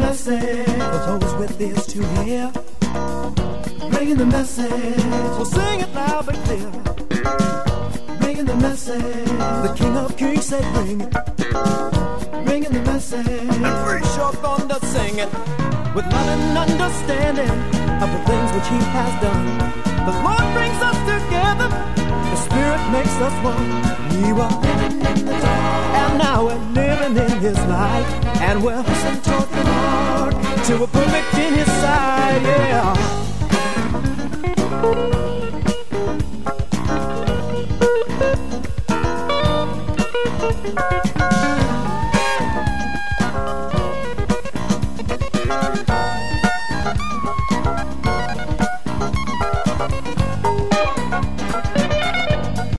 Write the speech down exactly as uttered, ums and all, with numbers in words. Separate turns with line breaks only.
message for those with ears to hear. Bringing the message, we'll sing it loud but clear. Bringing the message, the King of Kings said bring it. Bringing the message, and free sure thunder sing it. With love and understanding of the things which he has done. The Lord brings us together, the Spirit makes us one. We were living in the dark, and now we're living in his light. And we're listening toward the Lord, till we're perfect in his sight, yeah. Thank you.